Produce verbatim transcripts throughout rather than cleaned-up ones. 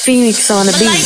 Phoenix on the beat.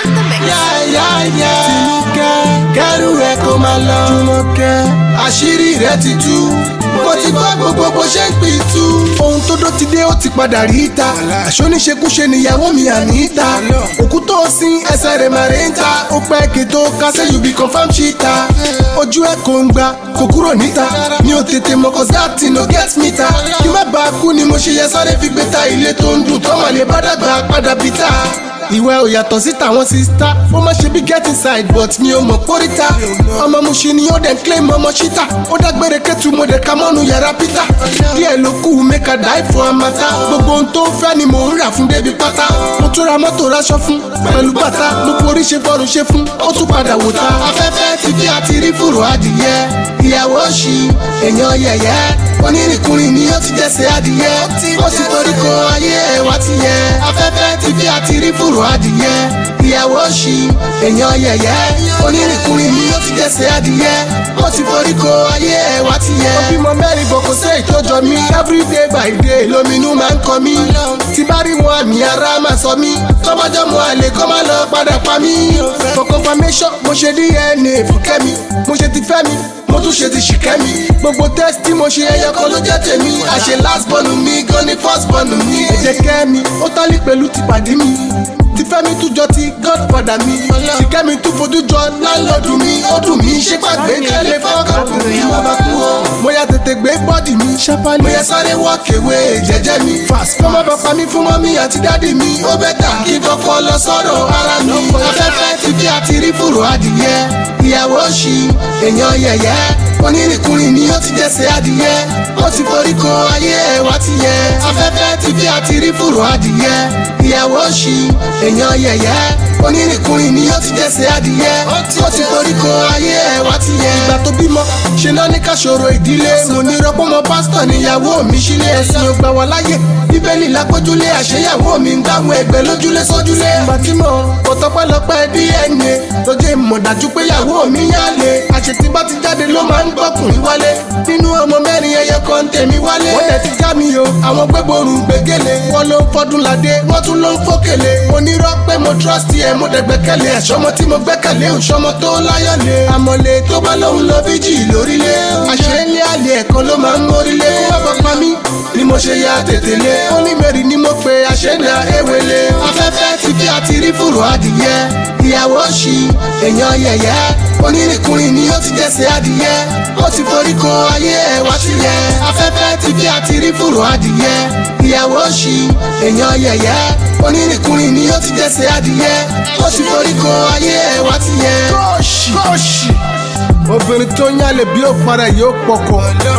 Yeah, yeah, yeah. Tinúkẹ́, kẹ́rù rẹ̀ kó máa lọ. Jùmọ̀kẹ́, àṣírí rẹ̀ ti tú. Mo ti gbọ́ gbogbo bó ṣe ń pitú. Ohun tó dó ti dé ó ti padà rí ta. Àṣóníṣekúṣe níyàwó mi àníta. Òkú tó sin ẹsẹ̀ rẹ̀ máa rí ń ta. Ó pẹ́ kí tó kásẹ̀ you be confirm cheater. Ojú ẹ̀ kò ń gbà kò kúrò níta. Mi ò tètè mọ̀ cause that thing no get me ta. Kí má bàa kú ni mo ṣe yẹ sáré fi gbé ta. Ilé tó ń dùn tọ́mọ lè bá dàgbà padà bí ta. Ìwẹ́ ò yàtọ̀ sí tàwọn sista. Ó má ṣe bí get inside but mi ò mọ̀ kórìíta. Ọmọ Mushin ni ó dẹ̀ ń claim ọmọ ṣítà. Ó dágbére kẹ́tù mo dẹ̀ ka mọ́nu yàrá Peter. Díẹ̀ ló kù make a die for amata. Gbogbo ohun tó ń fẹ́ ni mò ń rà fún débi pátá. Mo tún ra mọ́tò raṣọ fún pẹ̀lú bàtà. Mo forí ṣe fọ́run ṣe fún ó tún padà wò ta. Afẹ́fẹ́ ti fi àti rí fùrọ̀ adìyẹ. Ìyàwó ṣì èèyàn yẹ̀yẹ́. Onírìnkùnrin ni ó ti jẹ́sẹ̀ adìyẹ. Ó sì torí ko ayé ẹ̀wà ti yẹ. Afẹ́fẹ́ ti fi àti rí fùrọ̀ adìyẹ. Ìyàwó ṣì èèyàn yẹ̀yẹ́. Onírìnkùnrin ni ó ti jẹ́sẹ̀ adìyẹ. Ó ti forí ko ayé ẹ̀wà ti yẹ. Ó bímọ mẹ́rin bọ̀ kò sí ìtọ́jọ mi. Everyday by day lóminú máa ń kọ mí. Tí bá rí wọn àmì ara máa sọ mí. Tọ́bọ́jọ́ mo àlè kọ́ máa lọ padà pa mí. For confirmation mo ṣe D N A fún Kẹ́mi. Mo ṣe ti fẹ́ mi. Mo tún ṣe ti ṣìkẹ́ mi. Gbogbo test tí mo ṣe ẹyọ kan ló jẹ́ tèmi. Àṣẹ last born mi gan ni first born mi. Ẹ̀jẹ̀ Kẹ́mi ó tálí pẹ̀lú ti pàdé mi. Ti Fẹ́mi tún jọ ti godfather mi. Ṣìkẹ́ mi tún fojú jọ landlord mi. Ó dùn mí ṣé pàgbé kẹ́lẹ́ fọ́ọ̀kàpù mi. Bàbá kú o. Mo yà tètè gbé bọ́dì mi. Mo yà sáré walk away jẹ́jẹ́ mi. Fast kọ́ má bàa pa mí fún mọ́mí àti dádì mi. Ó bẹ́tà kí kọ́kọ́ lọ sọ́dọ̀ ara mi. Afẹ́fẹ́ ti fi àti rí fùrọ̀ adìyẹ. Ìyàwó ṣì èèyàn yẹ̀yẹ́. Onírìnkùnrin ni ó ti jẹ́sẹ̀ adìyẹ. Ó ti forí ko ayé ẹ̀wà ti yẹ. Afẹ́fẹ́ ti fi àti rí fùrọ̀ adìyẹ. Ìyàwó ṣì èèyàn yẹ̀yẹ́. Onírìnkùnrin ni ó ti jẹ́sẹ̀ adìyẹ. Ó ti forí ko ayé ẹ̀wà ti yẹ. Ìgbà tó bímọ ṣe náà ní ká ṣòro ìdílé. Mo ní rọ́pọ́mọ pásítọ̀ níyàwó mi sílé. Ẹ̀sìn ò gbà wá láyè. Bíbélì lápójúlé àṣeyàwó mi ń dáhùn ẹgbẹ́ lójúlé sójúlé. Ìgbà tí mo kò tọpẹ́lọpẹ́ D N A lójú ìmọ̀ dájú pé ìyàwó mi yálé. Àṣetí bá ti jáde ló máa ń gbọ́kùnrin wálé. Nínú ọmọ mẹ́rin ẹyẹ kan tèmi wálé. Wọ́n dẹ̀ ti já mi o, àwọn gbéborùn gbégélé. Wọ́n ló ń fọdún ládé, wọ́n tún ló ń fókèlè. Onírọ́ pé mo trust ẹ, mo dẹ̀ gbẹ́kẹ̀lé. Ẹ̀ṣọ́mọ tí mo gbẹ́kẹ̀lé òṣọ́mọ tó láyọ̀lé. Àmọ̀lé tó bá lóhun lọ fíjì lórílẹ̀. Àṣẹ ilé àlè ẹ̀kan ló máa ń mórílé. Kó má bàa pa mí ni mo ṣe ya tètè lé. Ó ní mẹ́rin ni mo pe àṣẹ́nà ewele. Afẹ́fẹ́ ti fi àti rí fùrọ̀ adìyẹ. Ìyàwó ṣì èèyàn yẹ̀yẹ́. Onírìnkùnrin ni ó ti jẹ́sẹ̀ adìyẹ. Ó ti forí ko ayé ẹ̀wà ti yẹ. Afẹ́fẹ́ ti fi àti rí fùrọ̀ adìyẹ. Ìyàwó ṣì èèyàn yẹ̀yẹ́. Onírìnkùnrin ni ó ti jẹ́sẹ̀ adìyẹ. Ó ti forí ko ayé ẹ̀wà ti yẹ. Kóòṣì kóòṣì obìnrin tó yálè bí ó para yóò pọkọ.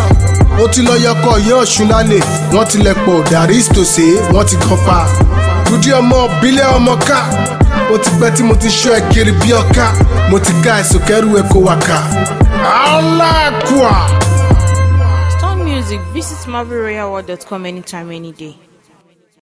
Ó ti lọ yọkọ yóò ṣun lálẹ́. Wọ́n tilẹ̀ pọ̀ dàrí ìtòsí wọ́n ti gan pa. Dúdú ọmọ bílẹ̀ ọmọ ká. Ó ti pẹ́ tí mo ti ṣọ́ ẹ kiri bí ọká. Mo ti ká ẹ̀sùn kẹ́rù ẹ kó wà ká. Aláàkúà. Storm Music, visit marvel royal world dot com anytime, any day.